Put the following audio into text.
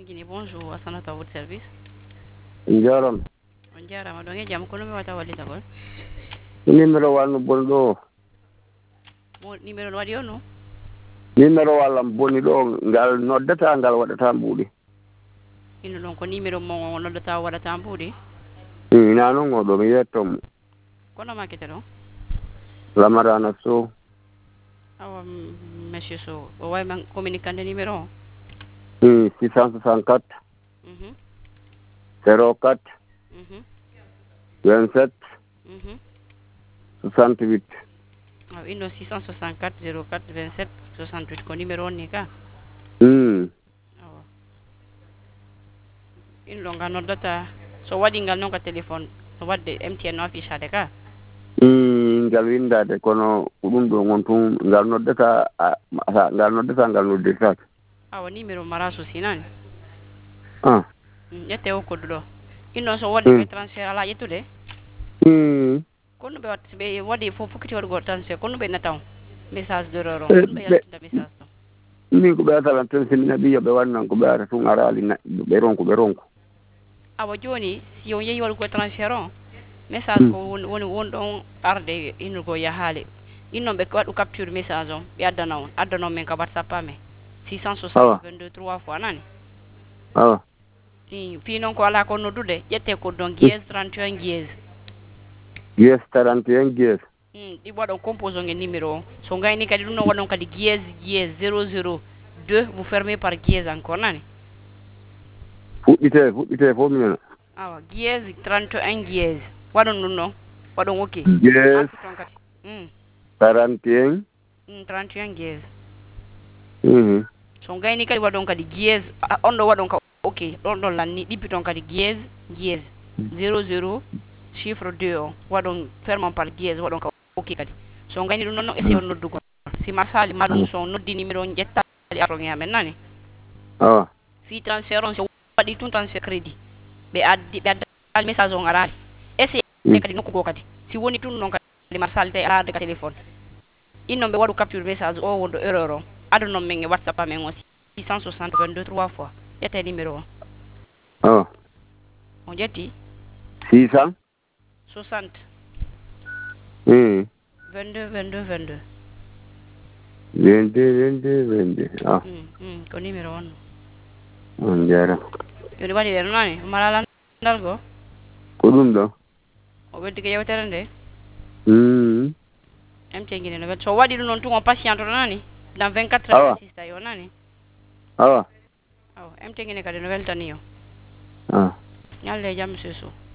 Guinée, bonjour, Assanata à votre service. Njaram. On jarama ɗon e jaam kono mi wata wallita gol. Numéro walno bonɗo. Mo numéro no waɗi o no? Numéro wallam boni ɗo ngal noddata ngal waɗata mbuuɗi. Ino ɗon ko numéro mo noddata waɗata mbuuɗi? Ina noon oɗo mi yettomo. Kono makkete ɗon? Lamarana Sow. Awa monsieur Sow, o way man communicande numéro o? 664 04 27 68. Aw inno 664 04 27 68 ko numéro on ni ka? Awa ino ɗon ngal noddata so waɗi ngal noon ka téléphone no wadde MTN no affichade ka? Ngal windade kono ɗum ɗo gon tun ngal noddata ngal noddirtake. Awa numéro mara souci nani? Ah. ƴette o koddu ɗo innoon so waɗi ɓe transfert ala ƴettude? Kono ɓe watta ɓe waɗi fof fokkiti waɗugo transfert kono ɓe nataw message de roro kono ɓe yaltinta message ɗo min ko ɓe atalan tan so mina ɓiya ɓe wannan ko ɓe ara tun ara ali ɓe ronko. Awa joni si on yeehi waɗugo transfert o message ko woni ɗon arde innugo yahaale innoon ɓe waɗu capture message on ɓe addana men ka WhatsApp amen 660 22 3 fois nani? Awa fi noon ko ala ko noddude ƴette ko ɗon guiese 31 guiese. Guiese 31 guiese. ɗi waɗon compose on e numéro o so gayni kadi ɗum ɗon waɗon kadi guiese 002 vous fermez par guiese encore nani? fuɗɗite fof minena. Awa guiese 31 guiese waɗon ɗum ɗon waɗon ok guiese ton kadi 41 31 guiese. So gayni kadi waɗon kadi guiese on ɗo waɗon ka ok ɗon lanni ɗippi toon kadi guiese 00 chiffre 2 o waɗon fermon par guiese waɗon ka ok kadi so gayni ɗum noon essaye on noddugo si masali maɗum so noddi numéro on ƴettaɗi aton e amen nani? Awa fi transfert on so waɗi tun transfert crédit ɓe addal message on arani essaye kadi nokkugo kadi si woni tun noon kadi masali tawi arade ka téléphone innoon ɓe waɗu capture message o wonɗo erreur o addanon men e WhatsApp amen o 660 22 3 fois ƴetta numéro o. Awa on ƴetti 660 22 22 22 ah ko numéro on on jarama joni waɗi ɗe nani mala landal go ko ɗum ɗo o weddi ko yewtere nde MTN Guinée no wel so waɗi ɗum noon tun on patiente to nani dans 24 heures assista yo nani? Awa MTN Guinée kadi no weltani o ñalle jaam monsieur Sow.